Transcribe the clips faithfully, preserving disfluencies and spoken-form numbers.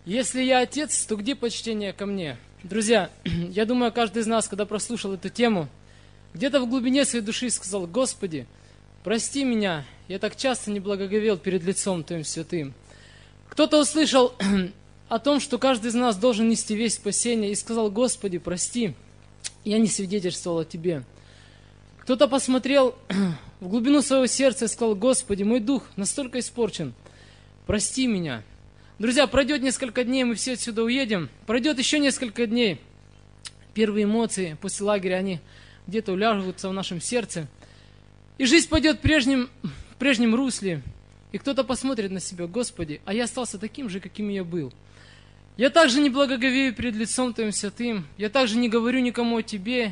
Если я отец, то где почтение ко мне? Друзья, я думаю, каждый из нас, когда прослушал эту тему, где-то в глубине своей души сказал: Господи, прости меня, я так часто не благоговел перед лицом Твоим святым. Кто-то услышал о том, что каждый из нас должен нести весть спасения, и сказал: Господи, прости, я не свидетельствовал о Тебе. Кто-то посмотрел в глубину своего сердца и сказал: Господи, мой дух настолько испорчен, прости меня. Друзья, пройдет несколько дней, мы все отсюда уедем. Пройдет еще несколько дней. Первые эмоции после лагеря, они где-то уляжутся в нашем сердце. И жизнь пойдет в прежнем, в прежнем русле. И кто-то посмотрит на себя: Господи, а я остался таким же, каким я был. Я также не благоговею перед лицом Твоим святым. Я также не говорю никому о Тебе.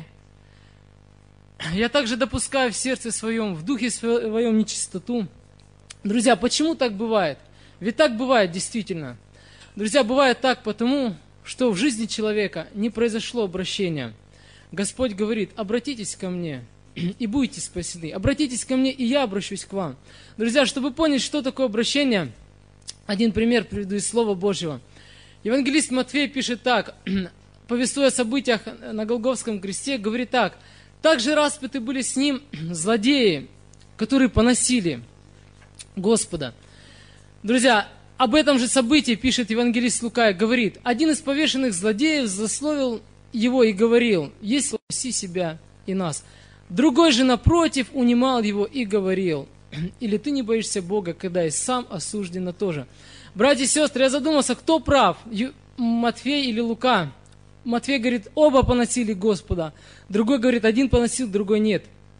Я также допускаю в сердце своем, в духе своем нечистоту. Друзья, почему так бывает? Ведь так бывает действительно. Друзья, бывает так потому, что в жизни человека не произошло обращения. Господь говорит: обратитесь ко мне и будете спасены. Обратитесь ко мне, и я обращусь к вам. Друзья, чтобы понять, что такое обращение, один пример приведу из Слова Божьего. Евангелист Матфей пишет так, повествуя о событиях на Голгофском кресте, говорит так: «Также распяты были с ним злодеи, которые поносили Господа». Друзья, об этом же событии пишет евангелист Лука и говорит: один из повешенных злодеев злословил его и говорил: «Есть спаси себя и нас». Другой же, напротив, унимал его и говорил: «Или ты не боишься Бога, когда и сам осужден на то же». Братья и сестры, я задумался, кто прав, Матфей или Лука? Матфей говорит: оба поносили Господа. Другой говорит: один поносил, другой нет.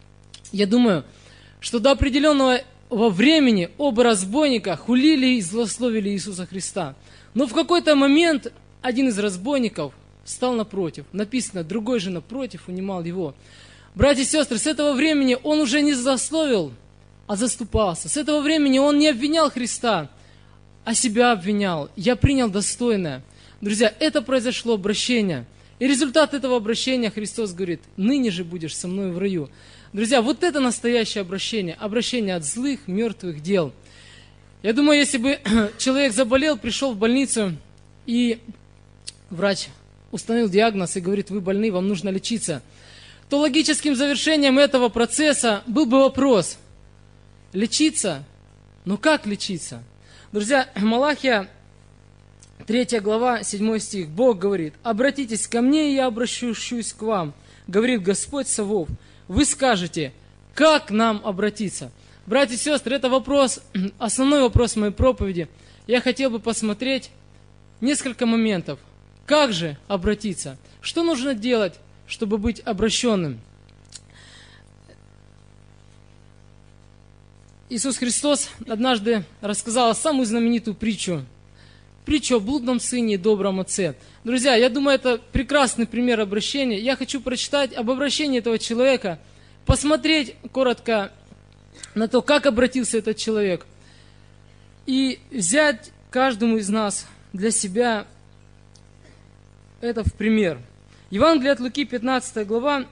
Я думаю, что до определенного во времени оба разбойника хулили и злословили Иисуса Христа. Но в какой-то момент один из разбойников стал напротив. Написано: другой же напротив унимал его. Братья и сестры, с этого времени он уже не злословил, а заступался. С этого времени он не обвинял Христа, а себя обвинял. Я принял достойное. Друзья, это произошло обращение. И результат этого обращения Христос говорит: ныне же будешь со мной в раю. Друзья, вот это настоящее обращение. Обращение от злых, мертвых дел. Я думаю, если бы человек заболел, пришел в больницу, и врач установил диагноз и говорит: вы больны, вам нужно лечиться, то логическим завершением этого процесса был бы вопрос: лечиться? Но как лечиться? Друзья, Малахия, третья глава, седьмой стих. Бог говорит: обратитесь ко мне, и я обращусь к вам, говорит Господь Савов. Вы скажете: как нам обратиться? Братья и сестры, это вопрос, основной вопрос моей проповеди. Я хотел бы посмотреть несколько моментов. Как же обратиться? Что нужно делать, чтобы быть обращенным? Иисус Христос однажды рассказал самую знаменитую притчу. Притчу о блудном сыне и добром отце. Друзья, я думаю, это прекрасный пример обращения. Я хочу прочитать об обращении этого человека, посмотреть коротко на то, как обратился этот человек, и взять каждому из нас для себя это в пример. Евангелие от Луки, пятнадцатая глава.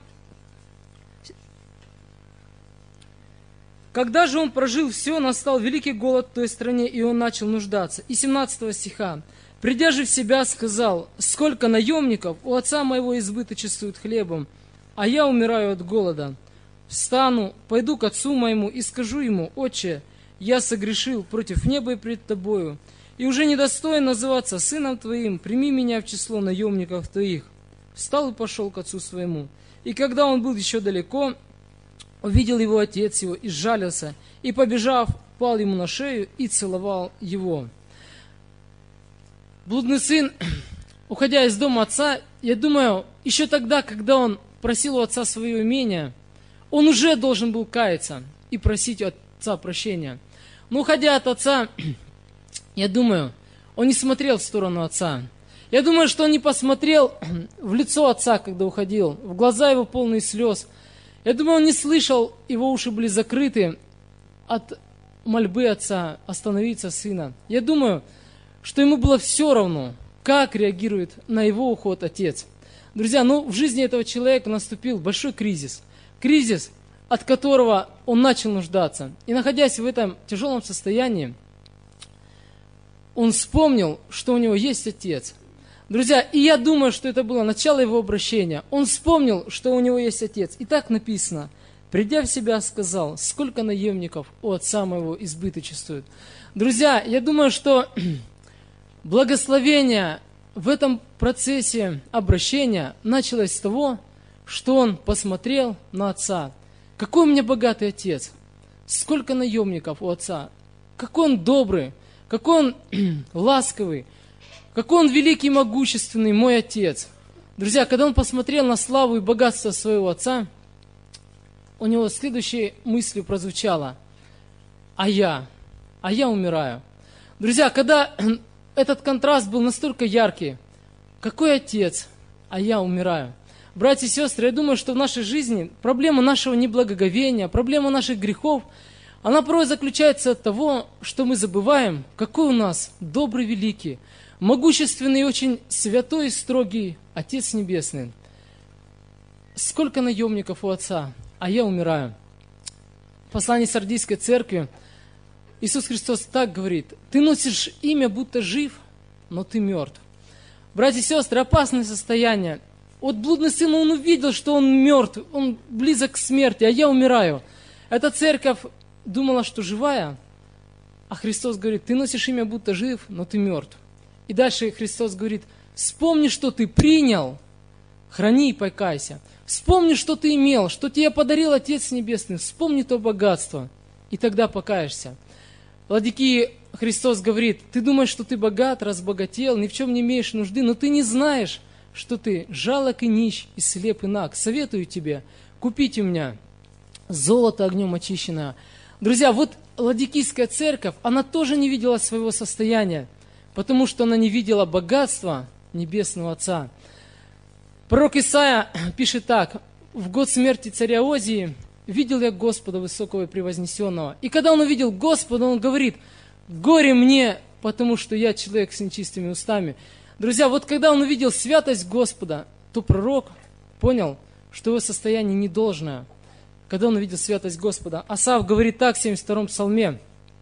Когда же он прожил все, настал великий голод в той стране, и он начал нуждаться. И семнадцатого стиха. Придя же в себя, сказал: сколько наемников у отца моего избыточествуют хлебом, а я умираю от голода. Встану, пойду к отцу моему и скажу ему: отче, я согрешил против неба и пред тобою, и уже недостоин называться сыном твоим, прими меня в число наемников твоих. Встал и пошел к отцу своему. И когда он был еще далеко, увидел его отец его и сжалился, и, побежав, пал ему на шею и целовал его. Блудный сын, уходя из дома отца, я думаю, еще тогда, когда он просил у отца свое имение, он уже должен был каяться и просить у отца прощения. Но уходя от отца, я думаю, он не смотрел в сторону отца. Я думаю, что он не посмотрел в лицо отца, когда уходил, в глаза его полные слез. Я думаю, он не слышал, его уши были закрыты от мольбы отца остановиться сына. Я думаю, что ему было все равно, как реагирует на его уход отец. Друзья, ну в жизни этого человека наступил большой кризис. Кризис, от которого он начал нуждаться. И находясь в этом тяжелом состоянии, он вспомнил, что у него есть отец. Друзья, и я думаю, что это было начало его обращения. Он вспомнил, что у него есть отец. И так написано: придя в себя, сказал: сколько наемников у отца моего избыточествует. Друзья, я думаю, что благословение в этом процессе обращения началось с того, что он посмотрел на отца. Какой у меня богатый отец, сколько наемников у отца, какой он добрый, какой он ласковый, какой он великий и могущественный, мой отец. Друзья, когда он посмотрел на славу и богатство своего отца, у него следующей мыслью прозвучало: а я, а я умираю. Друзья, когда этот контраст был настолько яркий, какой отец, а я умираю. Братья и сестры, я думаю, что в нашей жизни проблема нашего неблагоговения, проблема наших грехов, она порой заключается от того, что мы забываем, какой у нас добрый, великий, могущественный и очень святой и строгий Отец Небесный. Сколько наемников у Отца, а я умираю. В послании Сардийской церкви Иисус Христос так говорит: ты носишь имя, будто жив, но ты мертв. Братья и сестры, опасное состояние. Вот блудный сын, он увидел, что он мертв, он близок к смерти, а я умираю. Эта церковь думала, что живая, а Христос говорит: ты носишь имя, будто жив, но ты мертв. И дальше Христос говорит: вспомни, что ты принял, храни и покайся. Вспомни, что ты имел, что тебе подарил Отец Небесный, вспомни то богатство, и тогда покаешься. Ладикии Христос говорит: ты думаешь, что ты богат, разбогател, ни в чем не имеешь нужды, но ты не знаешь, что ты жалок и нищ, и слеп и наг. Советую тебе, купить у меня золото огнем очищенное. Друзья, вот Ладикийская церковь, она тоже не видела своего состояния, потому что она не видела богатства Небесного Отца. Пророк Исаия пишет так: в год смерти царя Озии видел я Господа высокого и превознесенного. И когда он увидел Господа, он говорит: горе мне, потому что я человек с нечистыми устами. Друзья, вот когда он увидел святость Господа, то пророк понял, что его состояние недолжное. Когда он увидел святость Господа, Асав говорит так в семьдесят втором псалме: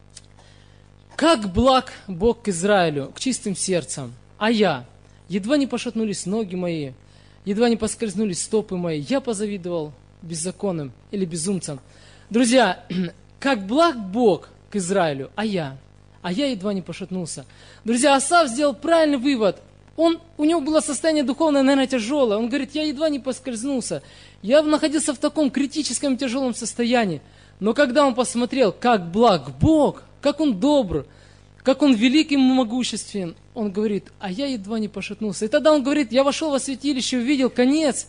как благ Бог к Израилю, к чистым сердцам, а я, едва не пошатнулись ноги мои, едва не поскользнулись стопы мои, я позавидовал беззаконным или безумцам. Друзья, как благ Бог к Израилю, а я, а я едва не пошатнулся. Друзья, Асав сделал правильный вывод. Он, у него было состояние духовное, наверное, тяжелое. Он говорит: я едва не поскользнулся. Я находился в таком критическом тяжелом состоянии. Но когда он посмотрел, как благ Бог, как Он добр, как Он великий и могуществен, он говорит: а я едва не пошатнулся. И тогда он говорит: я вошел во святилище и увидел конец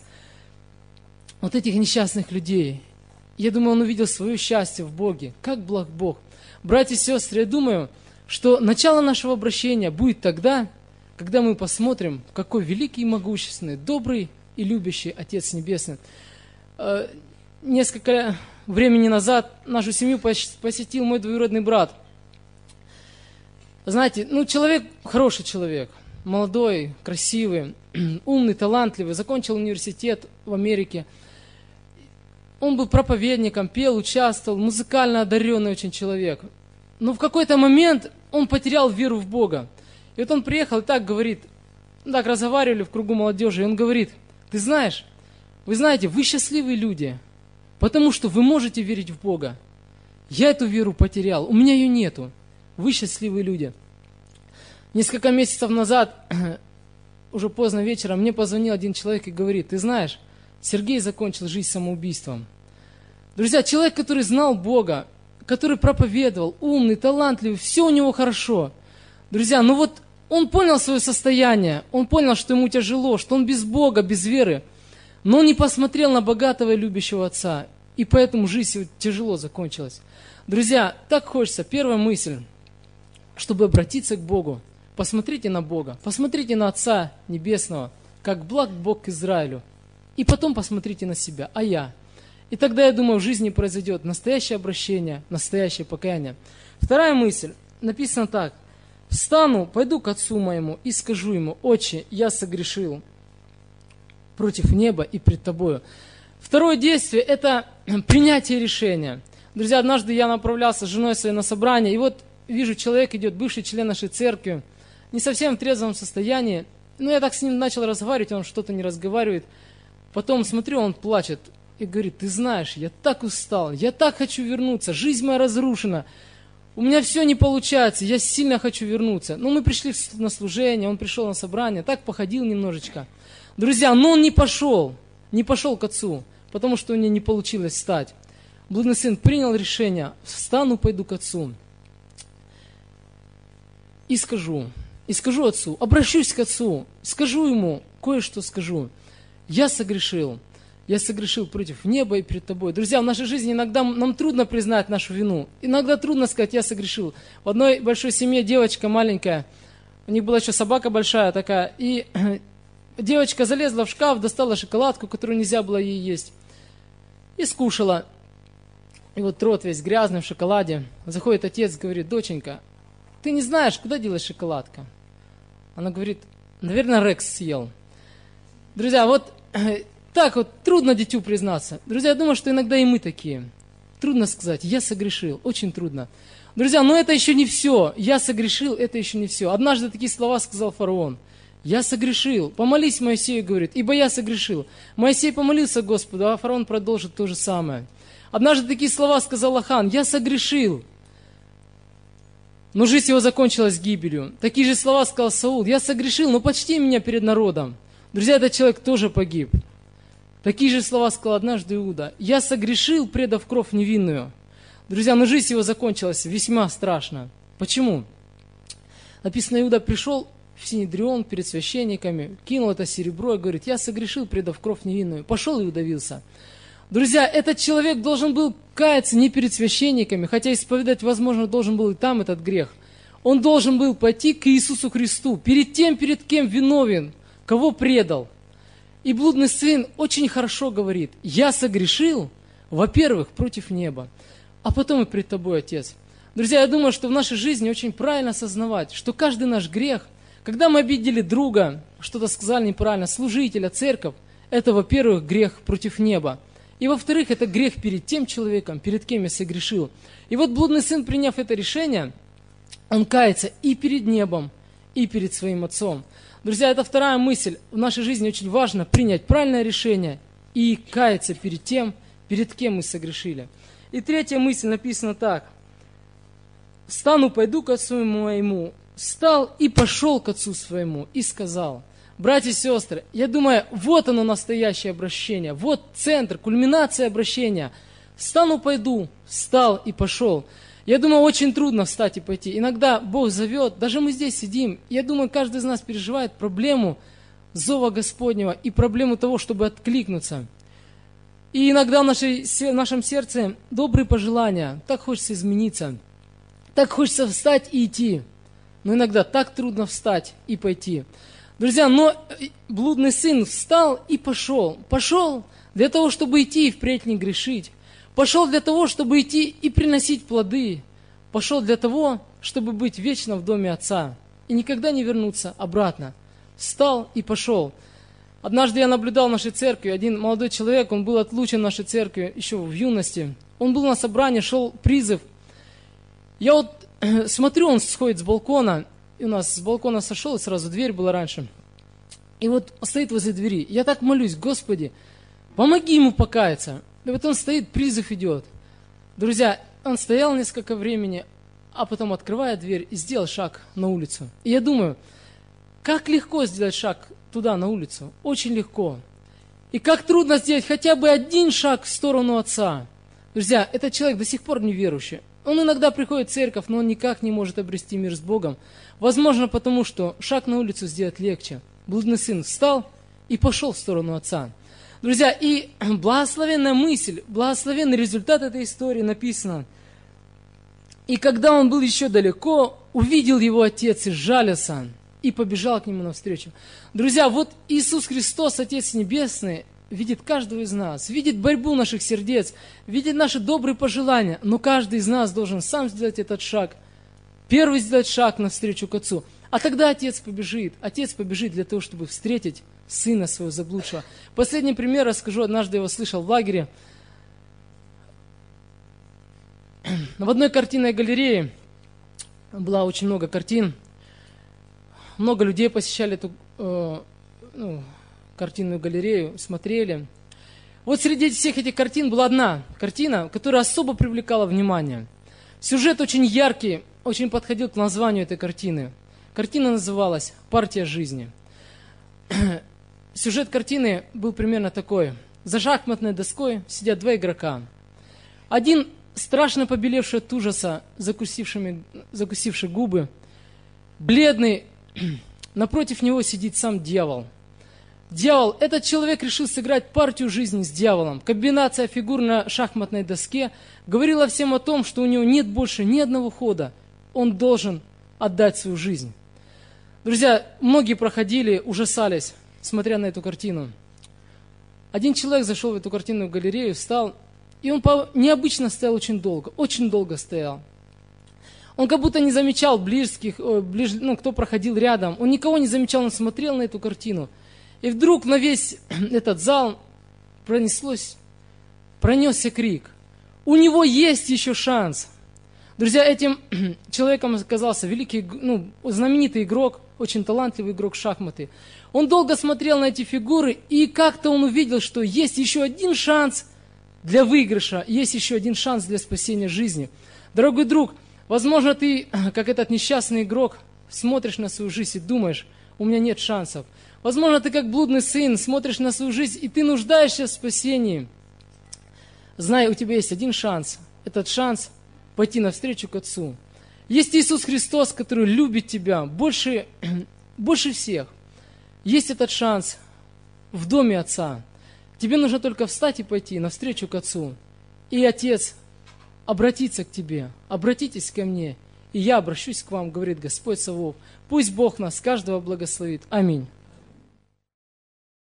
вот этих несчастных людей. Я думаю, он увидел свое счастье в Боге. Как благ Бог. Братья и сестры, я думаю, что начало нашего обращения будет тогда, когда мы посмотрим, какой великий и могущественный, добрый и любящий Отец Небесный. Несколько времени назад нашу семью посетил мой двоюродный брат. Знаете, ну человек, хороший человек, молодой, красивый, умный, талантливый, закончил университет в Америке. Он был проповедником, пел, участвовал, музыкально одаренный очень человек. Но в какой-то момент он потерял веру в Бога. И вот он приехал и так говорит, так разговаривали в кругу молодежи, и он говорит: ты знаешь, вы знаете, вы счастливые люди, потому что вы можете верить в Бога. Я эту веру потерял, у меня ее нету. Вы счастливые люди. Несколько месяцев назад, уже поздно вечером, мне позвонил один человек и говорит: ты знаешь, Сергей закончил жизнь самоубийством. Друзья, человек, который знал Бога, который проповедовал, умный, талантливый, все у него хорошо. Друзья, ну вот он понял свое состояние, он понял, что ему тяжело, что он без Бога, без веры, но он не посмотрел на богатого и любящего отца, и поэтому жизнь его тяжело закончилась. Друзья, так хочется, первая мысль, чтобы обратиться к Богу, посмотрите на Бога, посмотрите на Отца Небесного, как благ Бог к Израилю, и потом посмотрите на себя, а я. И тогда, я думаю, в жизни произойдет настоящее обращение, настоящее покаяние. Вторая мысль, написано так: встану, пойду к отцу моему и скажу ему: Отче, я согрешил против неба и пред тобою. Второе действие – это принятие решения. Друзья, однажды я направлялся с женой своей на собрание, и вот вижу, человек идет, бывший член нашей церкви, не совсем в трезвом состоянии. Ну, я так с ним начал разговаривать, он что-то не разговаривает. Потом смотрю, он плачет и говорит: ты знаешь, я так устал, я так хочу вернуться, жизнь моя разрушена, у меня все не получается, я сильно хочу вернуться. Ну, мы пришли на служение, он пришел на собрание, так походил немножечко. Друзья, но он не пошел, не пошел к отцу, потому что у него не получилось встать. Блудный сын принял решение: встану, пойду к отцу. И скажу, и скажу отцу, обращусь к отцу, скажу ему, кое-что скажу. Я согрешил, я согрешил против неба и перед тобой. Друзья, в нашей жизни иногда нам трудно признать нашу вину. Иногда трудно сказать: я согрешил. В одной большой семье девочка маленькая, у них была еще собака большая такая, и девочка залезла в шкаф, достала шоколадку, которую нельзя было ей есть, и скушала. И вот рот весь грязный в шоколаде. Заходит отец, говорит: доченька, ты не знаешь, куда делась шоколадка? Она говорит: наверное, Рекс съел. Друзья, вот так вот трудно дитю признаться. Друзья, я думаю, что иногда и мы такие. Трудно сказать: я согрешил, очень трудно. Друзья, но это еще не все. Я согрешил, это еще не все. Однажды такие слова сказал фараон: я согрешил, помолись Моисею, говорит, ибо я согрешил. Моисей помолился Господу, а фараон продолжит то же самое. Однажды такие слова сказал Ахан: я согрешил, но жизнь его закончилась гибелью. Такие же слова сказал Саул: я согрешил, но почти меня перед народом. Друзья, этот человек тоже погиб. Такие же слова сказал однажды Иуда: я согрешил, предав кровь невинную. Друзья, но жизнь его закончилась весьма страшно. Почему? Написано, Иуда пришел в Синедрион перед священниками, кинул это серебро и говорит: я согрешил, предав кровь невинную. Пошел и удавился. Друзья, этот человек должен был каяться не перед священниками, хотя исповедать, возможно, должен был и там этот грех. Он должен был пойти к Иисусу Христу, перед тем, перед кем виновен, кого предал. И блудный сын очень хорошо говорит: я согрешил, во-первых, против неба, а потом и пред тобой, Отец. Друзья, я думаю, что в нашей жизни очень правильно осознавать, что каждый наш грех, когда мы обидели друга, что-то сказали неправильно, служителя, церковь, это, во-первых, грех против неба. И, во-вторых, это грех перед тем человеком, перед кем я согрешил. И вот блудный сын, приняв это решение, он кается и перед небом, и перед своим отцом. Друзья, это вторая мысль. В нашей жизни очень важно принять правильное решение и каяться перед тем, перед кем мы согрешили. И третья мысль написана так: «Встану, пойду к отцу моему». Встал и пошел к отцу своему, и сказал. Братья и сестры, я думаю, вот оно настоящее обращение, вот центр, кульминация обращения. Встану, пойду, встал и пошел. Я думаю, очень трудно встать и пойти. Иногда Бог зовет, даже мы здесь сидим. Я думаю, каждый из нас переживает проблему зова Господнего и проблему того, чтобы откликнуться. И иногда в, нашей, в нашем сердце добрые пожелания, так хочется измениться, так хочется встать и идти. Но иногда так трудно встать и пойти. Друзья, но блудный сын встал и пошел. Пошел для того, чтобы идти и впредь не грешить. Пошел для того, чтобы идти и приносить плоды. Пошел для того, чтобы быть вечно в доме Отца и никогда не вернуться обратно. Встал и пошел. Однажды я наблюдал в нашей церкви, один молодой человек, он был отлучен в нашей церкви еще в юности. Он был на собрании, шел призыв. Я вот смотрю, он сходит с балкона, и у нас с балкона сошел, и сразу дверь была раньше. И вот стоит возле двери. Я так молюсь: Господи, помоги ему покаяться. И вот он стоит, призыв идет. Друзья, он стоял несколько времени, а потом открывает дверь и сделал шаг на улицу. И я думаю, как легко сделать шаг туда, на улицу. Очень легко. И как трудно сделать хотя бы один шаг в сторону Отца. Друзья, этот человек до сих пор неверующий. Он иногда приходит в церковь, но он никак не может обрести мир с Богом. Возможно, потому что шаг на улицу сделать легче. Блудный сын встал и пошел в сторону Отца. Друзья, и благословенная мысль, благословенный результат этой истории написано. И когда он был еще далеко, увидел его отец и сжалился, и побежал к нему навстречу. Друзья, вот Иисус Христос, Отец Небесный, видит каждого из нас, видит борьбу наших сердец, видит наши добрые пожелания, но каждый из нас должен сам сделать этот шаг, первый сделать шаг навстречу к Отцу. А тогда Отец побежит, Отец побежит для того, чтобы встретить сына своего заблудшего. Последний пример расскажу, однажды я его слышал в лагере. В одной картинной галерее было очень много картин. Много людей посещали эту э, ну, картинную галерею, смотрели. Вот среди всех этих картин была одна картина, которая особо привлекала внимание. Сюжет очень яркий, очень подходил к названию этой картины. Картина называлась «Партия жизни». Сюжет картины был примерно такой. За шахматной доской сидят два игрока. Один, страшно побелевший от ужаса, закусившими, закусивший губы, бледный, напротив него сидит сам дьявол. Дьявол, этот человек решил сыграть партию жизни с дьяволом. Комбинация фигур на шахматной доске говорила всем о том, что у него нет больше ни одного хода. Он должен отдать свою жизнь. Друзья, многие проходили, ужасались, смотря на эту картину. Один человек зашел в эту картинную галерею, встал, и он необычно стоял очень долго, очень долго стоял. Он как будто не замечал близких, ближ, ну, кто проходил рядом. Он никого не замечал, он смотрел на эту картину. И вдруг на весь этот зал пронеслось, пронесся крик. У него есть еще шанс. Друзья, этим человеком оказался великий, ну, знаменитый игрок, очень талантливый игрок в шахматы. Он долго смотрел на эти фигуры, и как-то он увидел, что есть еще один шанс для выигрыша, есть еще один шанс для спасения жизни. Дорогой друг, возможно, ты, как этот несчастный игрок, смотришь на свою жизнь и думаешь, у меня нет шансов. Возможно, ты как блудный сын смотришь на свою жизнь, и ты нуждаешься в спасении. Знай, у тебя есть один шанс. Этот шанс пойти навстречу к Отцу. Есть Иисус Христос, который любит тебя больше, больше всех. Есть этот шанс в доме Отца. Тебе нужно только встать и пойти навстречу к Отцу. И Отец обратится к тебе. Обратитесь ко мне, и я обращусь к вам, говорит Господь Савваоф. Пусть Бог нас каждого благословит. Аминь.